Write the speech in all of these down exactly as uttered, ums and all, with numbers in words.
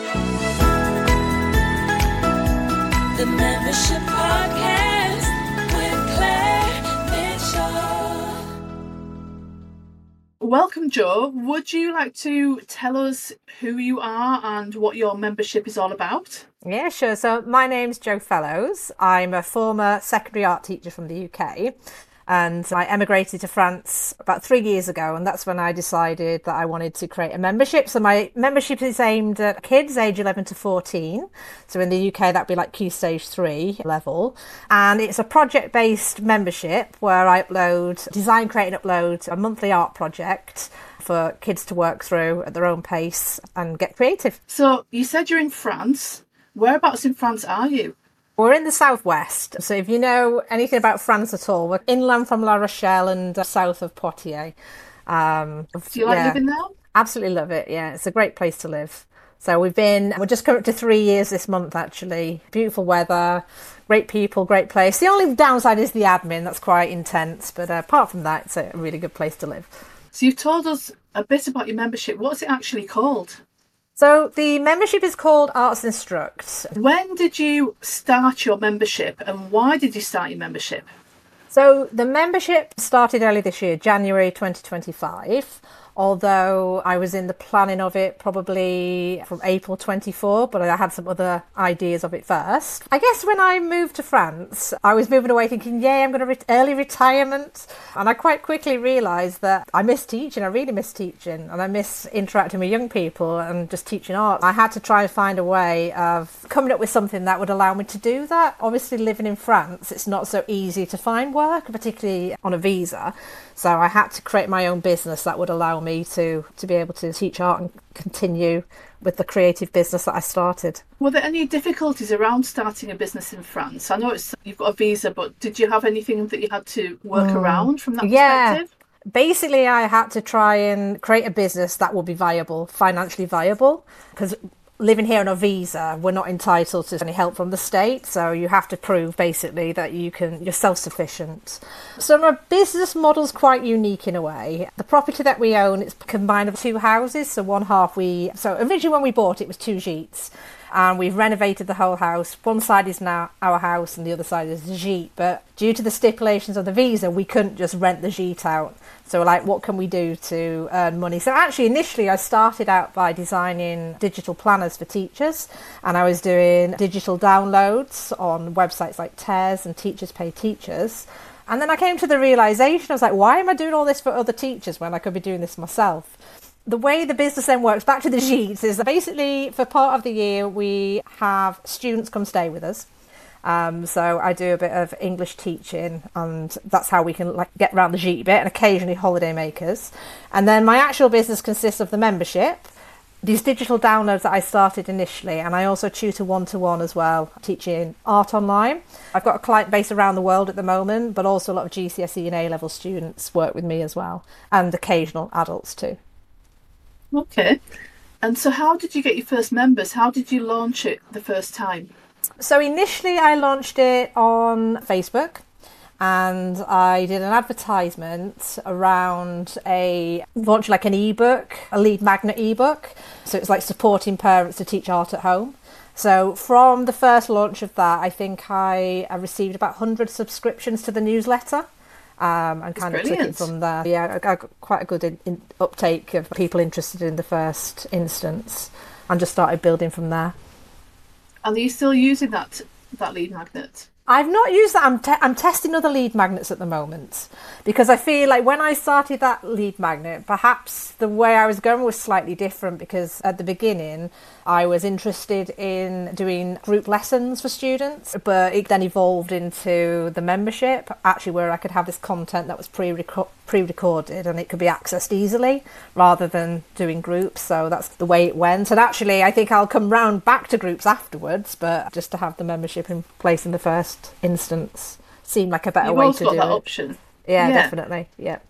The Membership Podcast with Claire Mitchell. Welcome, Jo. Would you like to tell us who you are and what your membership is all about? Yeah, sure. So my name's Jo Fellows. I'm a former secondary art teacher from the U K. And I emigrated to France about three years ago, and that's when I decided that I wanted to create a membership. So my membership is aimed at kids age eleven to fourteen. So in the U K, that'd be like Key Stage three level. And it's a project-based membership where I upload, design, create and upload a monthly art project for kids to work through at their own pace and get creative. So you said you're in France. Whereabouts in France are you? We're in the southwest, so if you know anything about France at all, we're inland from La Rochelle and uh, south of Poitiers. Um, Do you like yeah, living there? Absolutely love it, yeah. It's a great place to live. So we've been, we're just coming up to three years this month, actually. Beautiful weather, great people, great place. The only downside is the admin, that's quite intense, but uh, apart from that, it's a really good place to live. So you've told us a bit about your membership. What's it actually called? So the membership is called Arts Instruct. When did you start your membership and why did you start your membership? So the membership started early this year, January twenty twenty-five, although I was in the planning of it probably from April twenty-four, but I had some other ideas of it first. I guess when I moved to France, I was moving away thinking, yay, I'm going to re- early retirement. And I quite quickly realised that I miss teaching, I really miss teaching, and I miss interacting with young people and just teaching art. I had to try and find a way of coming up with something that would allow me to do that. Obviously, living in France, it's not so easy to find work, particularly on a visa. So I had to create my own business that would allow me to, to be able to teach art and continue with the creative business that I started. Were there any difficulties around starting a business in France? I know it's, you've got a visa, but did you have anything that you had to work mm. around from that yeah. perspective? Basically, I had to try and create a business that would be viable, financially viable, because living here on a visa, we're not entitled to any help from the state, so you have to prove basically that you can, you're self-sufficient. So my business model's quite unique in a way. The property that we own, it's combined of two houses, so one half we, so originally when we bought it, it was two gîtes, and we've renovated the whole house. One side is now our house and the other side is the gîte, but due to the stipulations of the visa, we couldn't just rent the gîte out. So like, what can we do to earn money? So actually, initially, I started out by designing digital planners for teachers, and I was doing digital downloads on websites like Tears and Teachers Pay Teachers. And then I came to the realisation, I was like, why am I doing all this for other teachers when I could be doing this myself? The way the business then works, back to the gîtes, is that basically for part of the year, we have students come stay with us. Um, so I do a bit of English teaching, and that's how we can like get around the gîte bit, and occasionally holiday makers. And then my actual business consists of the membership, these digital downloads that I started initially, and I also tutor one-to-one as well, teaching art online. I've got a client base around the world at the moment, but also a lot of G C S E and A-level students work with me as well, and occasional adults too. Okay. And so how did you get your first members? How did you launch it the first time? So initially I launched it on Facebook, and I did an advertisement around a launch like an ebook, a lead magnet ebook. So it's like supporting parents to teach art at home. So from the first launch of that, I think I, I received about one hundred subscriptions to the newsletter. Um, and kind of took it from there. Yeah, I got quite a good in, in uptake of people interested in the first instance, and just started building from there. And are you still using that that lead magnet? I've not used that. I'm, te- I'm testing other lead magnets at the moment, because I feel like when I started that lead magnet, perhaps the way I was going was slightly different, because at the beginning I was interested in doing group lessons for students, but it then evolved into the membership, actually, where I could have this content that was pre-reco- pre-recorded and it could be accessed easily rather than doing groups. So that's the way it went. And actually, I think I'll come round back to groups afterwards, but just to have the membership in place in the first instance seemed like a better You've way also to got do that it. option. Yeah, Yeah. definitely. Yeah.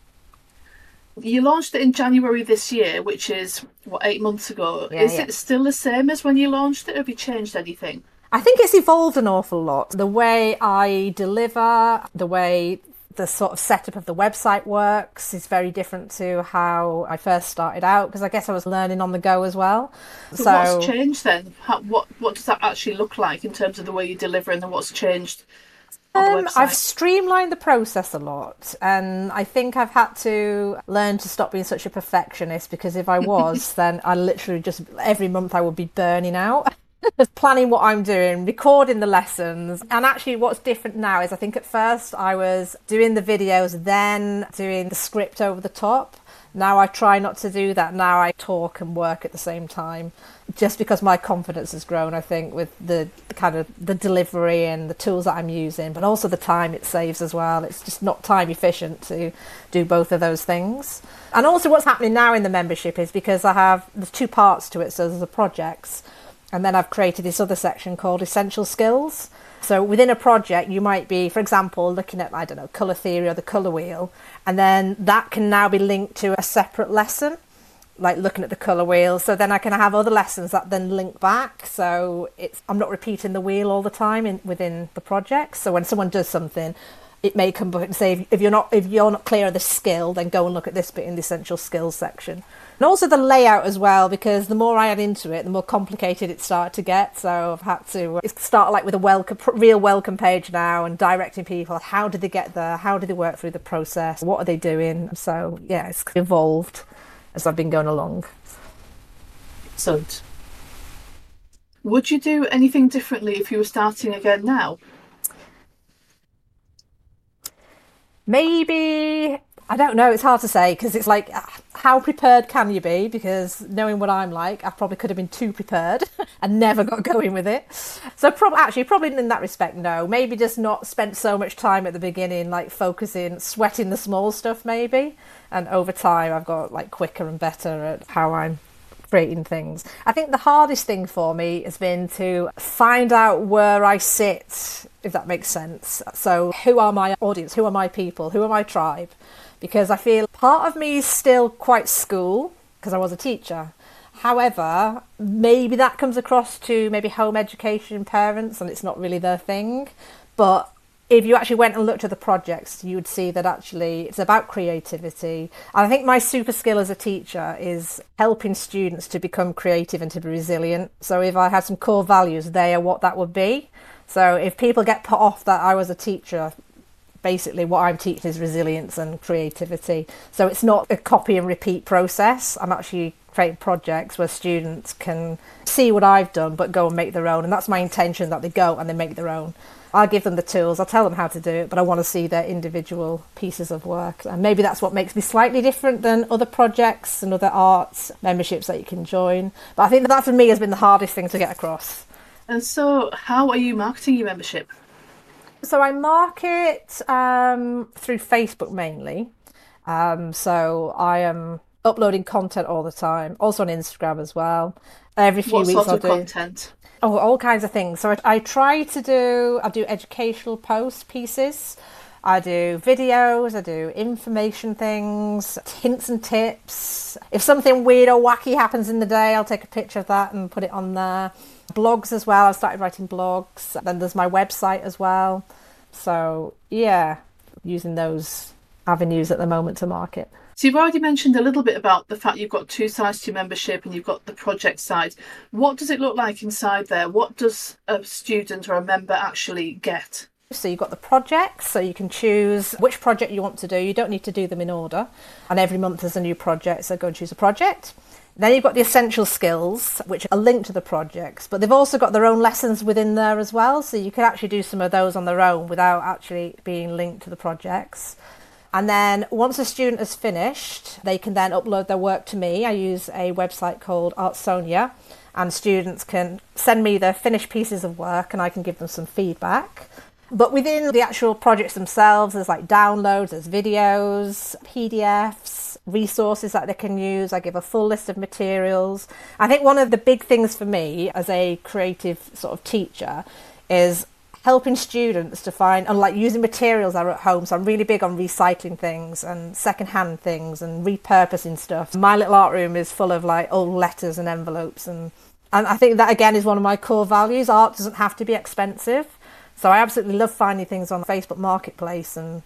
You launched it in January this year, which is, what, eight months ago. Yeah, is yeah. it still the same as when you launched it, or have you changed anything? I think it's evolved an awful lot. The way I deliver, the way the sort of setup of the website works is very different to how I first started out, because I guess I was learning on the go as well. So, So what's changed then? How, what what does that actually look like in terms of the way you deliver, and then what's changed on the Um, website? I've streamlined the process a lot, and I think I've had to learn to stop being such a perfectionist, because if I was, then I literally just every month I would be burning out. Just planning what I'm doing, recording the lessons. And actually what's different now is I think at first I was doing the videos, then doing the script over the top. Now I try not to do that. Now I talk and work at the same time, just because my confidence has grown, I think, with the, the kind of the delivery and the tools that I'm using, but also the time it saves as well. It's just not time efficient to do both of those things. And also what's happening now in the membership is because I have, there's two parts to it. So there's the projects, and then I've created this other section called Essential Skills. So within a project, you might be, for example, looking at, I don't know, colour theory or the colour wheel, and then that can now be linked to a separate lesson, like looking at the colour wheel. So then I can have other lessons that then link back. So it's I'm not repeating the wheel all the time in, within the project. So when someone does something, it may come back and say, if you're not if you're not clear of the skill, then go and look at this bit in the essential skills section. And also the layout as well, because the more I add into it, the more complicated it started to get. So I've had to start like with a welcome, real welcome page now, and directing people, how did they get there? How did they work through the process? What are they doing? So yeah, it's evolved as I've been going along. Excellent. Would you do anything differently if you were starting again now? Maybe, I don't know, it's hard to say, because it's like, how prepared can you be? Because knowing what I'm like, I probably could have been too prepared and never got going with it. So prob- actually, probably in that respect, no. Maybe just not spent so much time at the beginning, like focusing, sweating the small stuff maybe. And over time, I've got like quicker and better at how I'm creating things. I think the hardest thing for me has been to find out where I sit, if that makes sense. So who are my audience? Who are my people? Who are my tribe? Because I feel part of me is still quite school, because I was a teacher. However, maybe that comes across to maybe home education parents, and it's not really their thing. But if you actually went and looked at the projects, you would see that actually it's about creativity. And I think my super skill as a teacher is helping students to become creative and to be resilient. So if I had some core values, they are what that would be. So if people get put off that I was a teacher, basically what I'm teaching is resilience and creativity. So it's not a copy and repeat process. I'm actually creating projects where students can see what I've done but go and make their own. And that's my intention, that they go and they make their own. I'll give them the tools, I'll tell them how to do it, but I want to see their individual pieces of work. And maybe that's what makes me slightly different than other projects and other arts memberships that you can join. But I think that for me has been the hardest thing to get across. And so how are you marketing your membership? So I market um, through Facebook mainly. Um, so I am uploading content all the time, also on Instagram as well. Every few What weeks sort I'll of do content? Oh, all kinds of things. So I, I try to do, I do educational post pieces. I do videos, I do information things, hints and tips. If something weird or wacky happens in the day, I'll take a picture of that and put it on there. Blogs as well, I've started writing blogs. Then there's my website as well. So yeah, using those avenues at the moment to market. So you've already mentioned a little bit about the fact you've got two sides to your membership and you've got the project side. What does it look like inside there? What does a student or a member actually get? So you've got the projects, so you can choose which project you want to do. You don't need to do them in order. And every month there's a new project, so go and choose a project. Then you've got the essential skills, which are linked to the projects, but they've also got their own lessons within there as well. So you can actually do some of those on their own without actually being linked to the projects. And then once a student has finished, they can then upload their work to me. I use a website called Artsonia, and students can send me their finished pieces of work and I can give them some feedback. But within the actual projects themselves, there's like downloads, there's videos, P D Fs, resources that they can use. I give a full list of materials. I think one of the big things for me as a creative sort of teacher is helping students to find, and like using materials that are at home. So I'm really big on recycling things and secondhand things and repurposing stuff. My little art room is full of like old letters and envelopes, and and I think that again is one of my core values. Art doesn't have to be expensive. So I absolutely love finding things on Facebook Marketplace, and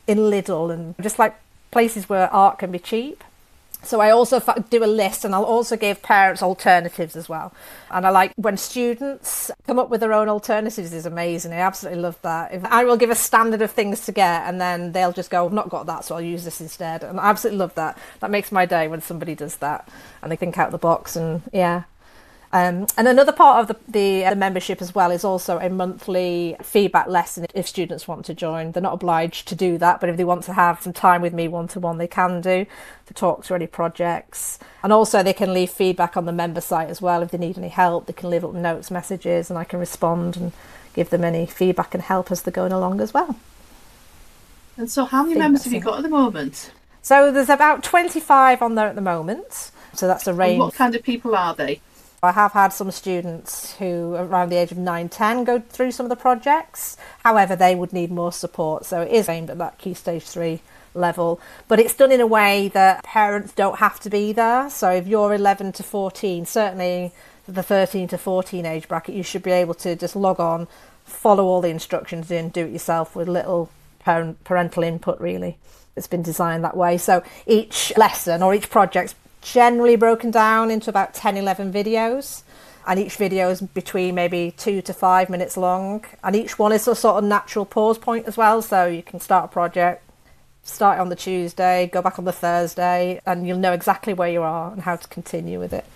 in Lidl and just like places where art can be cheap. So I also do a list, and I'll also give parents alternatives as well. And I like when students come up with their own alternatives is amazing. I absolutely love that. If I will give a standard of things to get, and then they'll just go, I've not got that, so I'll use this instead. And I absolutely love that. That makes my day when somebody does that and they think out of the box. And yeah. Um, and another part of the, the, the membership as well is also a monthly feedback lesson if students want to join. They're not obliged to do that, but if they want to have some time with me one-to-one, they can do, to talk through any projects. And also they can leave feedback on the member site as well. If they need any help, they can leave up notes, messages, and I can respond and give them any feedback and help as they're going along as well. And so how many Feedback members have you lesson. got at the moment? So there's about twenty-five on there at the moment. So that's a And range. what kind of people are they? I have had some students who around the age of nine, ten go through some of the projects. However, they would need more support. So it is aimed at that Key Stage three level. But it's done in a way that parents don't have to be there. So if you're eleven to fourteen, certainly the thirteen to fourteen age bracket, you should be able to just log on, follow all the instructions in, do it yourself with little parent, parental input, really. It's been designed that way. So each lesson or each project's generally broken down into about ten, eleven videos, and each video is between maybe two to five minutes long, and each one is a sort of natural pause point as well. So you can start a project, start it on the Tuesday, go back on the Thursday, and you'll know exactly where you are and how to continue with it.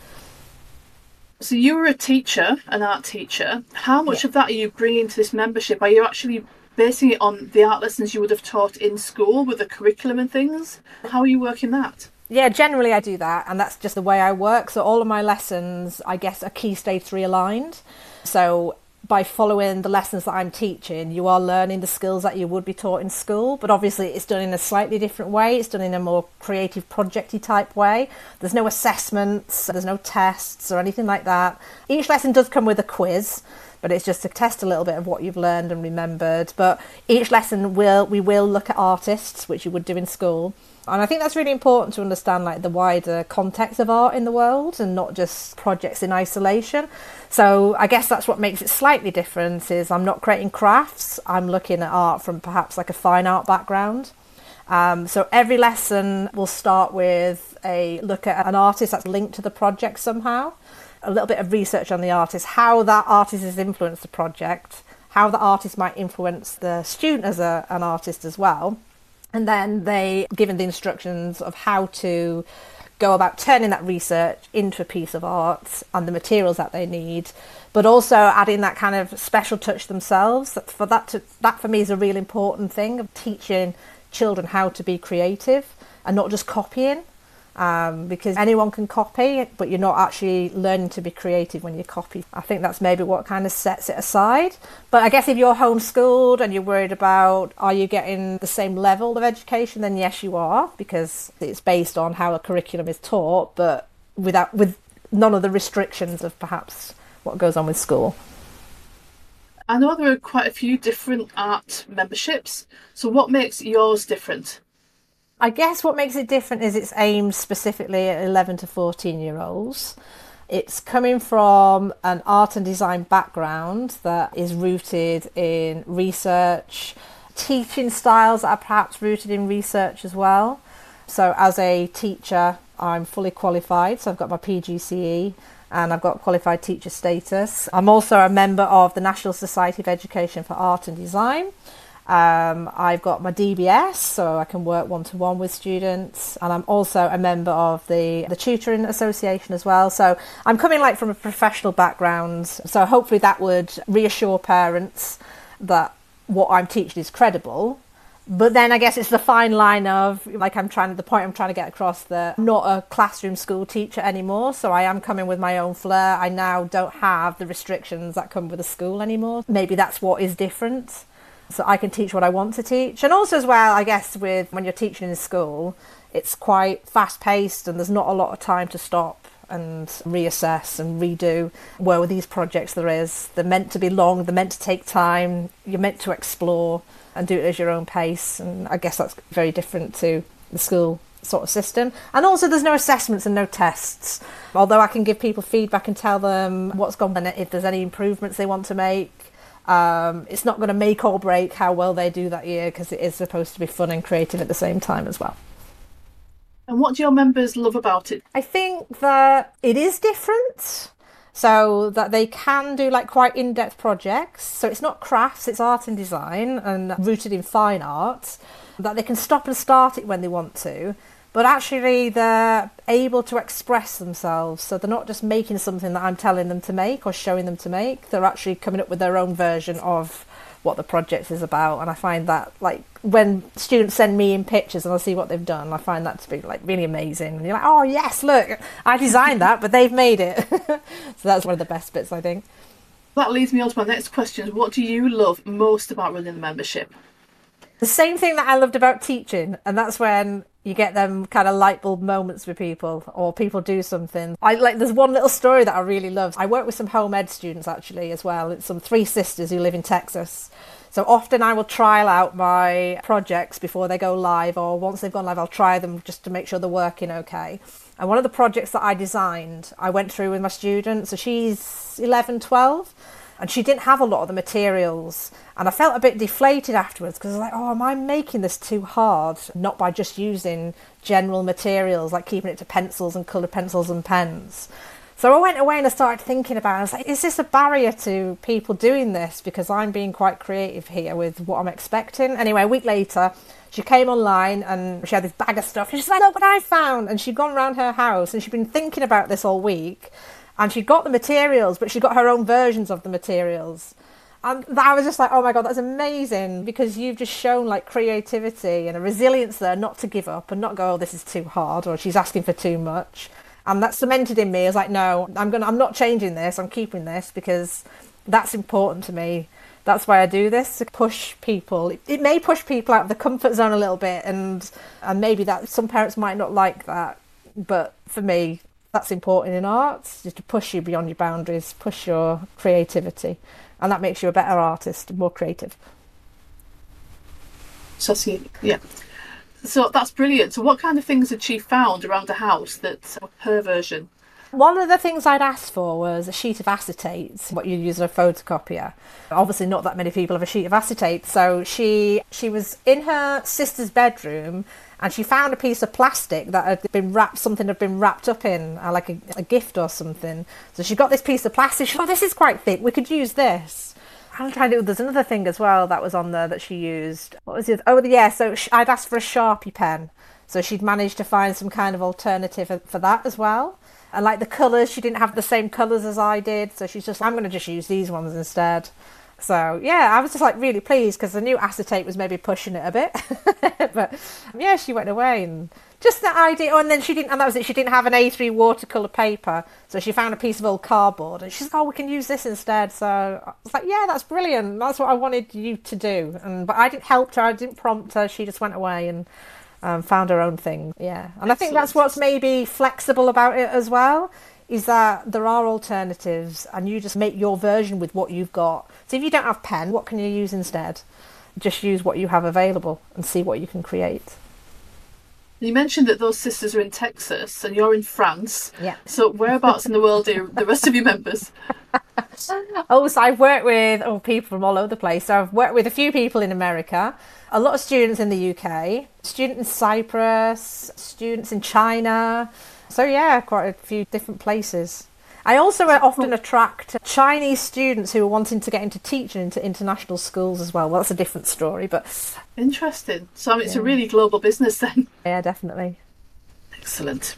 So you were a teacher, an art teacher. How much Yeah. of that are you bringing to this membership? Are you actually basing it on the art lessons you would have taught in school with the curriculum and things? How are you working that? Yeah, generally I do that, and that's just the way I work. So all of my lessons, I guess, are Key Stage three aligned. So by following the lessons that I'm teaching, you are learning the skills that you would be taught in school, but obviously it's done in a slightly different way. It's done in a more creative, projecty type way. There's no assessments, there's no tests or anything like that. Each lesson does come with a quiz, but it's just to test a little bit of what you've learned and remembered. But each lesson will we will look at artists, which you would do in school. And I think that's really important to understand like the wider context of art in the world and not just projects in isolation. So I guess that's what makes it slightly different is I'm not creating crafts, I'm looking at art from perhaps like a fine art background. Um, so every lesson will start with a look at an artist that's linked to the project somehow, a little bit of research on the artist, how that artist has influenced the project, how the artist might influence the student as a, an artist as well. And then they given the instructions of how to go about turning that research into a piece of art and the materials that they need, but also adding that kind of special touch themselves. That for that to, that for me is a really important thing of teaching children how to be creative and not just copying. Um, because anyone can copy, but you're not actually learning to be creative when you copy. I think that's maybe what kind of sets it aside. But I guess if you're homeschooled and you're worried about are you getting the same level of education, then yes, you are, because it's based on how a curriculum is taught, but without with none of the restrictions of perhaps what goes on with school. I know there are quite a few different art memberships. So what makes yours different? I guess what makes it different is it's aimed specifically at eleven to fourteen year olds. It's coming from an art and design background that is rooted in research, teaching styles that are perhaps rooted in research as well. So as a teacher, I'm fully qualified, so I've got my P G C E and I've got qualified teacher status. I'm also a member of the National Society of Education for Art and Design. Um, I've got my D B S, so I can work one-to-one with students, and I'm also a member of the, the Tutoring Association as well. So I'm coming like from a professional background, so hopefully that would reassure parents that what I'm teaching is credible. But then I guess it's the fine line of, like I'm trying, the point I'm trying to get across, that I'm not a classroom school teacher anymore, so I am coming with my own flair. I now don't have the restrictions that come with a school anymore. Maybe that's what is different. So I can teach what I want to teach. And also as well, I guess with when you're teaching in school, it's quite fast paced and there's not a lot of time to stop and reassess and redo. Where with these projects there is, they're meant to be long, they're meant to take time, you're meant to explore and do it at your own pace. And I guess that's very different to the school sort of system. And also there's no assessments and no tests. Although I can give people feedback and tell them what's gone on, if there's any improvements they want to make. Um, it's not going to make or break how well they do that year, because it is supposed to be fun and creative at the same time as well. And what do your members love about it? I think that it is different, so that they can do like quite in-depth projects. So it's not crafts, it's art and design and rooted in fine art, that they can stop and start it when they want to. But actually they're able to express themselves. So they're not just making something that I'm telling them to make or showing them to make. They're actually coming up with their own version of what the project is about. And I find that, like, when students send me in pictures and I see what they've done, I find that to be like really amazing. And you're like, oh yes, look, I designed that, but they've made it. So that's one of the best bits, I think. That leads me on to my next question. What do you love most about running the membership? The same thing that I loved about teaching, and that's when you get them kind of light bulb moments with people, or people do something. I like. There's one little story that I really love. I work with some home ed students actually as well. It's some three sisters who live in Texas. So often I will trial out my projects before they go live, or once they've gone live, I'll try them just to make sure they're working okay. And one of the projects that I designed, I went through with my student. So she's eleven, twelve. And she didn't have a lot of the materials. And I felt a bit deflated afterwards, because I was like, oh, am I making this too hard? Not by just using general materials, like keeping it to pencils and coloured pencils and pens. So I went away and I started thinking about it. I was like, is this a barrier to people doing this? Because I'm being quite creative here with what I'm expecting. Anyway, a week later, she came online and she had this bag of stuff. And she's like, look what I found. And she'd gone around her house and she'd been thinking about this all week. And she got the materials, but she got her own versions of the materials. And I was just like, oh my God, that's amazing, because you've just shown like creativity and a resilience there, not to give up and not go, oh, this is too hard, or she's asking for too much. And that cemented in me. I was like, no, I'm gonna, I'm not changing this. I'm keeping this, because that's important to me. That's why I do this, to push people. It, it may push people out of the comfort zone a little bit, and and maybe that some parents might not like that, but for me, that's important in art, just to push you beyond your boundaries, push your creativity, and that makes you a better artist, more creative. So, yeah. So that's brilliant. So what kind of things had she found around the house that her version? One of the things I'd asked for was a sheet of acetate, what you use in a photocopier. Obviously not that many people have a sheet of acetate, so she she was in her sister's bedroom and she found a piece of plastic that had been wrapped, something had been wrapped up in, uh, like a, a gift or something. So she got this piece of plastic. She thought, oh, this is quite thick, we could use this. I'm trying to, there's another thing as well that was on there that she used. What was it? Oh, yeah, so I'd asked for a Sharpie pen. So she'd managed to find some kind of alternative for that as well. And like the colours, she didn't have the same colours as I did. So she's just, I'm going to just use these ones instead. So yeah, I was just like really pleased, because I knew acetate was maybe pushing it a bit. But yeah, she went away and just that idea. Oh, and then she didn't, and that was it. She didn't have an A three watercolour paper. So she found a piece of old cardboard and she's like, oh, we can use this instead. So I was like, yeah, that's brilliant. That's what I wanted you to do. And but I didn't help her. I didn't prompt her. She just went away and Um, found her own thing. Yeah. And Excellent. I think that's what's maybe flexible about it as well, is that there are alternatives and you just make your version with what you've got. So if you don't have pen, what can you use instead? Just use what you have available and see what you can create. You mentioned that those sisters are in Texas and you're in France. Yeah. So whereabouts in the world are the rest of your members? Oh, so I've worked with oh, people from all over the place. So I've worked with a few people in America, a lot of students in the U K, students in Cyprus, students in China. So yeah, quite a few different places. I also often attract Chinese students who are wanting to get into teaching into international schools as well. Well, that's a different story, but... Interesting. So I mean, it's yeah. a really global business then. Yeah, definitely. Excellent.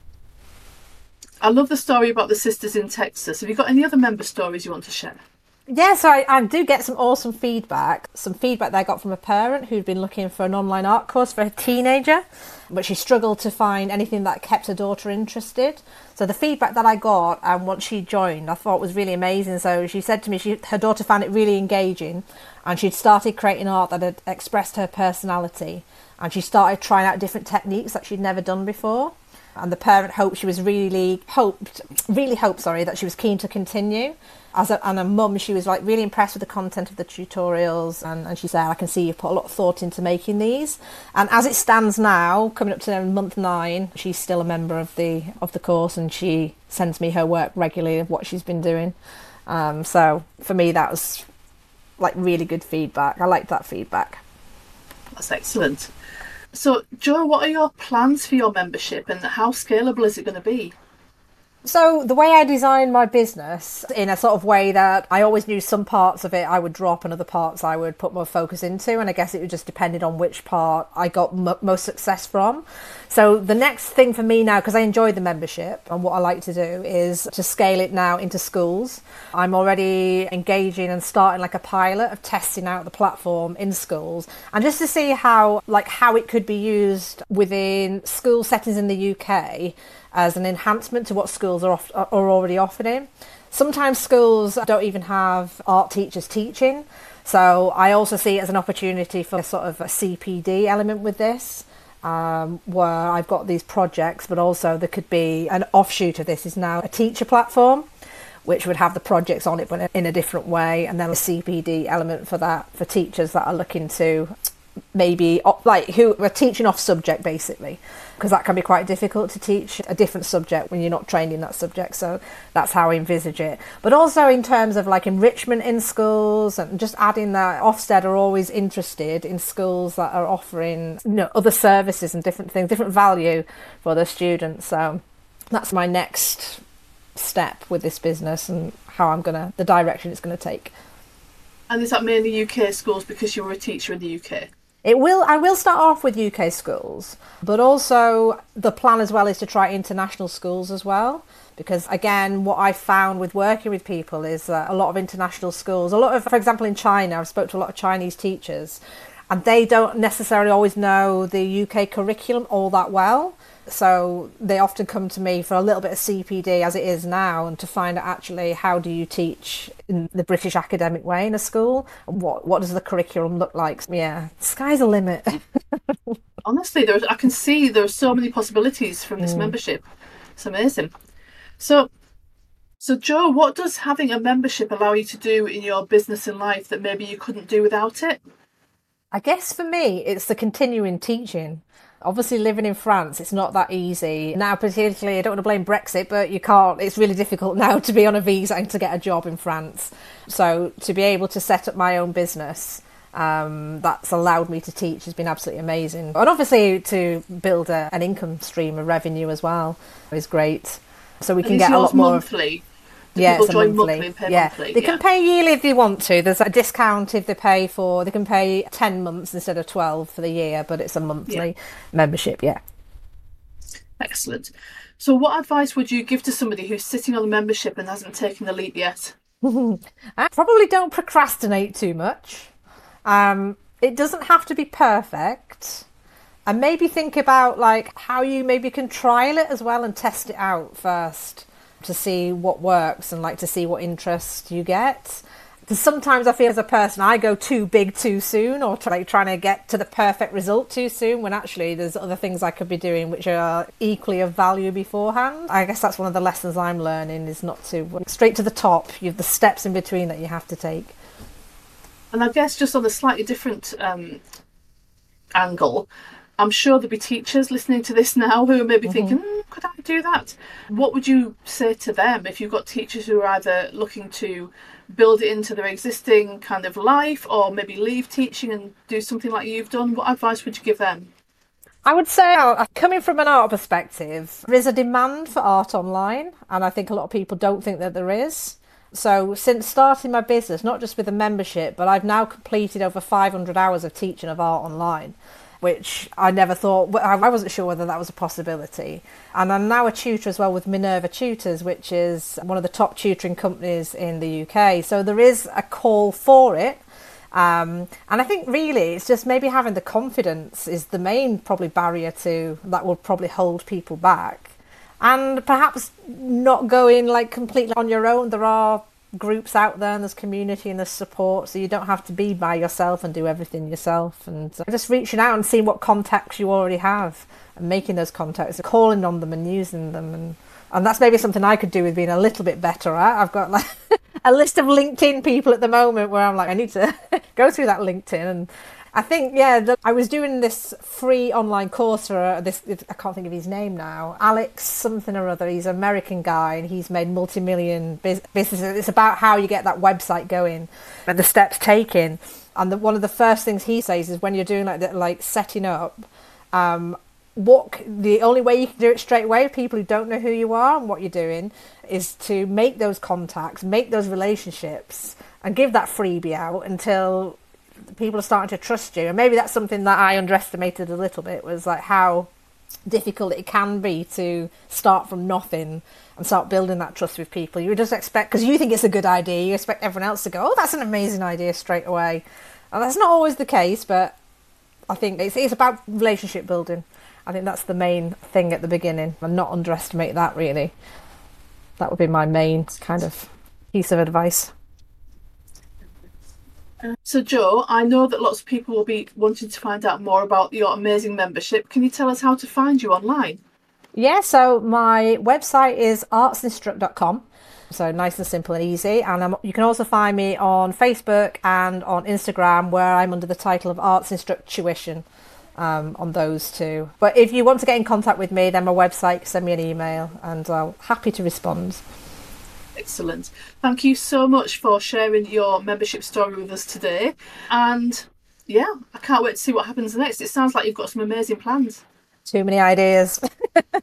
I love the story about the sisters in Texas. Have you got any other member stories you want to share? Yeah, so I, I do get some awesome feedback. Some feedback that I got from a parent who'd been looking for an online art course for a teenager, but she struggled to find anything that kept her daughter interested. So the feedback that I got, and once she joined, I thought was really amazing. So she said to me she, her daughter found it really engaging, and she'd started creating art that had expressed her personality, and she started trying out different techniques that she'd never done before. And the parent hoped she was really hoped, really hoped, sorry, that she was keen to continue. As a, and a mum, she was like really impressed with the content of the tutorials, and, and she said, I can see you've put a lot of thought into making these. And as it stands now, coming up to month nine, she's still a member of the of the course, and she sends me her work regularly of what she's been doing. Um, so for me, that was like really good feedback. I like that feedback. That's excellent. So, Jo, what are your plans for your membership and how scalable is it going to be? So the way I designed my business in a sort of way that I always knew some parts of it I would drop and other parts I would put more focus into. And I guess it would just depended on which part I got m- most success from. So the next thing for me now, because I enjoy the membership and what I like to do is to scale it now into schools. I'm already engaging and starting like a pilot of testing out the platform in schools and just to see how like how it could be used within school settings in the U K as an enhancement to what schools are, off- are already offering. Sometimes schools don't even have art teachers teaching, so I also see it as an opportunity for sort of a C P D element with this, um, where I've got these projects, but also there could be an offshoot of this is now a teacher platform, which would have the projects on it but in a different way, and then a C P D element for that, for teachers that are looking to maybe like who are teaching off subject basically, because that can be quite difficult to teach a different subject when you're not trained in that subject. So that's how I envisage it. But also in terms of like enrichment in schools and just adding that Ofsted are always interested in schools that are offering, you know, other services and different things, different value for the students. So that's my next step with this business and how I'm gonna, the direction it's gonna take. And is that mainly U K schools because you were a teacher in the U K? It will. I will start off with U K schools, but also the plan as well is to try international schools as well. Because again, what I found with working with people is that a lot of international schools, a lot of, for example, in China, I've spoke to a lot of Chinese teachers, and they don't necessarily always know the U K curriculum all that well. So they often come to me for a little bit of C P D as it is now, and to find out actually how do you teach in the British academic way in a school? What what does the curriculum look like? Yeah, sky's the limit. Honestly, there's I can see there are so many possibilities from this mm. membership. It's amazing. So, so Jo, what does having a membership allow you to do in your business and life that maybe you couldn't do without it? I guess for me, it's the continuing teaching. Obviously, living in France, it's not that easy. Now, particularly, I don't want to blame Brexit, but you can't, it's really difficult now to be on a visa and to get a job in France. So to be able to set up my own business, um, that's allowed me to teach has been absolutely amazing. And obviously to build a, an income stream, a revenue as well, is great. So we can get a lot more. Monthly? Do yeah, people it's a join monthly. monthly and pay yeah. monthly? They yeah. can pay yearly if they want to. There's a discount if they pay for, they can pay ten months instead of twelve for the year, but it's a monthly yeah. membership, yeah. Excellent. So what advice would you give to somebody who's sitting on a membership and hasn't taken the leap yet? I probably don't procrastinate too much. Um, it doesn't have to be perfect. And maybe think about like how you maybe can trial it as well and test it out first to see what works and like to see what interest you get. Because sometimes I feel as a person I go too big too soon, or try, like trying to get to the perfect result too soon, when actually there's other things I could be doing which are equally of value beforehand. I guess that's one of the lessons I'm learning, is not to straight to the top. You have the steps in between that you have to take. And I guess just on a slightly different um, angle, I'm sure there'll be teachers listening to this now who are maybe mm-hmm. thinking, mm, could I do that? What would you say to them if you've got teachers who are either looking to build it into their existing kind of life or maybe leave teaching and do something like you've done? What advice would you give them? I would say, uh, coming from an art perspective, there is a demand for art online, and I think a lot of people don't think that there is. So since starting my business, not just with a membership, but I've now completed over five hundred hours of teaching of art online, which I never thought, I wasn't sure whether that was a possibility. And I'm now a tutor as well with Minerva Tutors, which is one of the top tutoring companies in the U K. So there is a call for it. Um, and I think really it's just maybe having the confidence is the main probably barrier to that will probably hold people back. And perhaps not going like completely on your own. There are groups out there and there's community and there's support, so you don't have to be by yourself and do everything yourself. And just reaching out and seeing what contacts you already have and making those contacts, calling on them and using them, and and that's maybe something I could do with being a little bit better at. I've got like a list of LinkedIn people at the moment where I'm like, I need to go through that LinkedIn and I think, yeah, the, I was doing this free online course for uh, this, I can't think of his name now, Alex something or other. He's an American guy and he's made multi-million bus- businesses. It's about how you get that website going and the steps taken. And the, one of the first things he says is when you're doing like that, like setting up, um, what c- the only way you can do it straight away, people who don't know who you are and what you're doing, is to make those contacts, make those relationships, and give that freebie out until people are starting to trust you. And maybe that's something that I underestimated a little bit, was like how difficult it can be to start from nothing and start building that trust with people. You just expect, because you think it's a good idea, you expect everyone else to go, oh, that's an amazing idea straight away. And that's not always the case, but I think it's, it's about relationship building. I think that's the main thing at the beginning, and not underestimate that, really. That would be my main kind of piece of advice. So, Jo, I know that lots of people will be wanting to find out more about your amazing membership. Can you tell us how to find you online? Yeah, so my website is arts instruct dot com. So nice and simple and easy. And I'm, you can also find me on Facebook and on Instagram, where I'm under the title of Arts Instruct Tuition, um, on those two. But if you want to get in contact with me, then my website, send me an email and I'll happy to respond. Excellent. Thank you so much for sharing your membership story with us today. And yeah, I can't wait to see what happens next. It sounds like you've got some amazing plans. Too many ideas.